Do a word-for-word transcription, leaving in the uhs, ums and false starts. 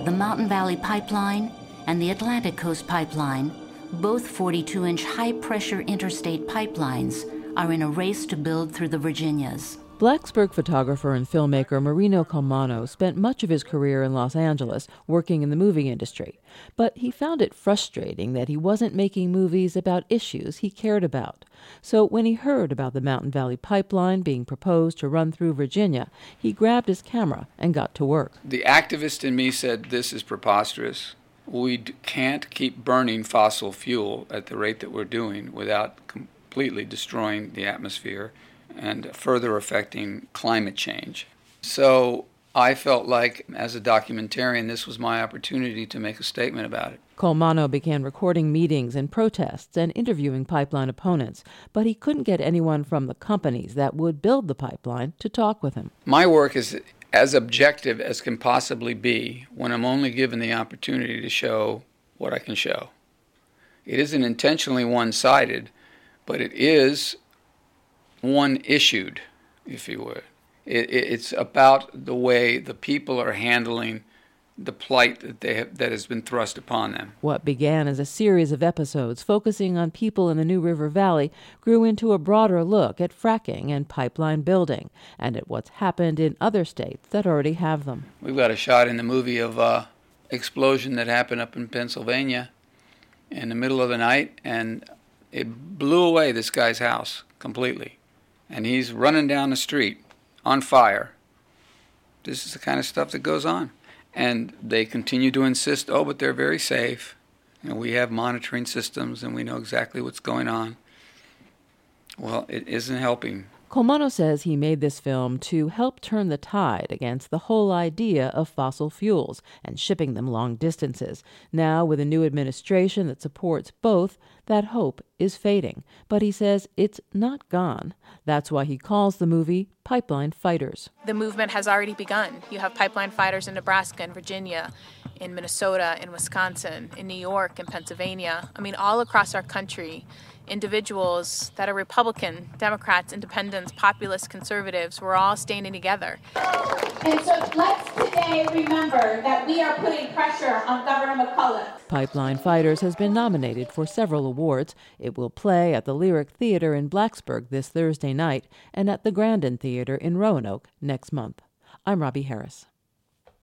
the Mountain Valley Pipeline and the Atlantic Coast Pipeline, both forty-two inch high-pressure interstate pipelines, are in a race to build through the Virginias. Blacksburg photographer and filmmaker Marino Colmano spent much of his career in Los Angeles working in the movie industry, but he found it frustrating that he wasn't making movies about issues he cared about. So when he heard about the Mountain Valley Pipeline being proposed to run through Virginia, he grabbed his camera and got to work. The activist in me said, this is preposterous. We can't keep burning fossil fuel at the rate that we're doing without completely destroying the atmosphere and further affecting climate change. So I felt like, as a documentarian, this was my opportunity to make a statement about it. Colmano began recording meetings and protests and interviewing pipeline opponents, but he couldn't get anyone from the companies that would build the pipeline to talk with him. My work is as objective as can possibly be when I'm only given the opportunity to show what I can show. It isn't intentionally one-sided, but it is one-issued, if you would. It, it, it's about the way the people are handling the plight that they have, that has been thrust upon them. What began as a series of episodes focusing on people in the New River Valley grew into a broader look at fracking and pipeline building, and at what's happened in other states that already have them. We've got a shot in the movie of an explosion that happened up in Pennsylvania in the middle of the night, and it blew away this guy's house completely. And he's running down the street on fire. This is the kind of stuff that goes on. And they continue to insist, oh, but they're very safe. And we have monitoring systems and we know exactly what's going on. Well, it isn't helping. Colmano says he made this film to help turn the tide against the whole idea of fossil fuels and shipping them long distances. Now, with a new administration that supports both, that hope is fading. But he says it's not gone. That's why he calls the movie Pipeline Fighters. The movement has already begun. You have pipeline fighters in Nebraska and Virginia, in Minnesota, in Wisconsin, in New York, in Pennsylvania. I mean, all across our country, individuals that are Republican, Democrats, independents, populists, conservatives, we're all standing together. And so let's today remember that we are putting pressure on Governor McCulloch. Pipeline Fighters has been nominated for several awards. It will play at the Lyric Theater in Blacksburg this Thursday night and at the Grandin Theater in Roanoke next month. I'm Robbie Harris.